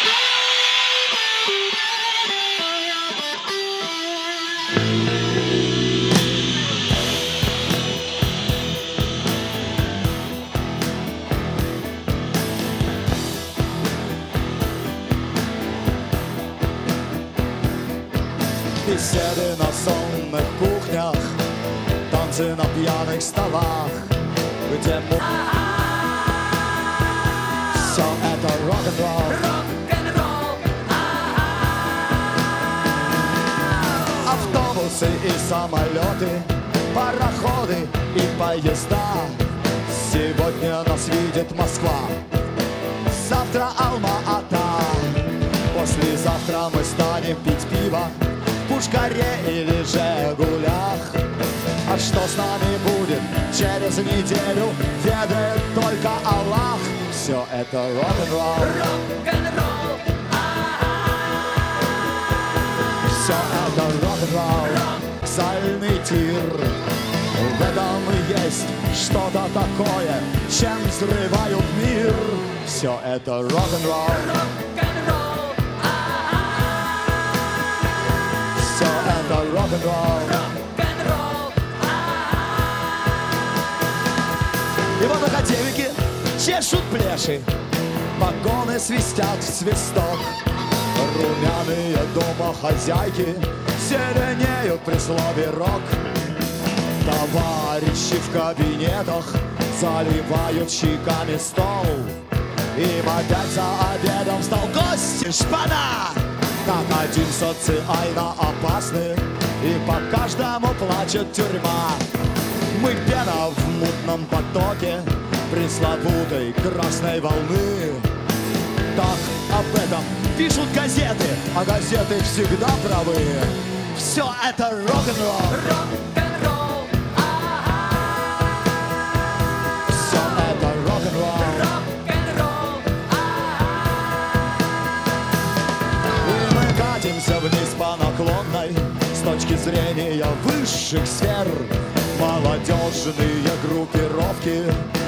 Беседы на сонных кухнях, танцы на пьяных столах, где все это рок-н-ролл. Автобусы и самолеты, пароходы и поезда. Сегодня нас видит Москва, завтра Алма-Ата. Послезавтра мы станем пить пиво в Пушкаре или Жигулях. А что с нами будет через неделю, ведает только Аллах. Все это рок-н-ролл. Все это рок-н-ролл. Сальный тир. В этом и есть что-то такое, чем взрывают мир. Все это рок-н-ролл. Все это рок-н-ролл. И вот академики чешут плеши, вагоны свистят в свисток. Румяные домохозяйки зеленеют при слове рок. Товарищи в кабинетах заливают щеками стол. Им опять за обедом стал гость шпана. Как один социально опасный, и по каждому плачет тюрьма. Мы пена в мутном потоке пресловутой красной волны. Так об этом пишут газеты, а газеты всегда правы. Все это рок-н-ролл. Рок-н-ролл. Все это рок-н-ролл. Рок-н-ролл. И мы катимся вниз по наклонной с точки зрения высших сфер. Молодежные группировки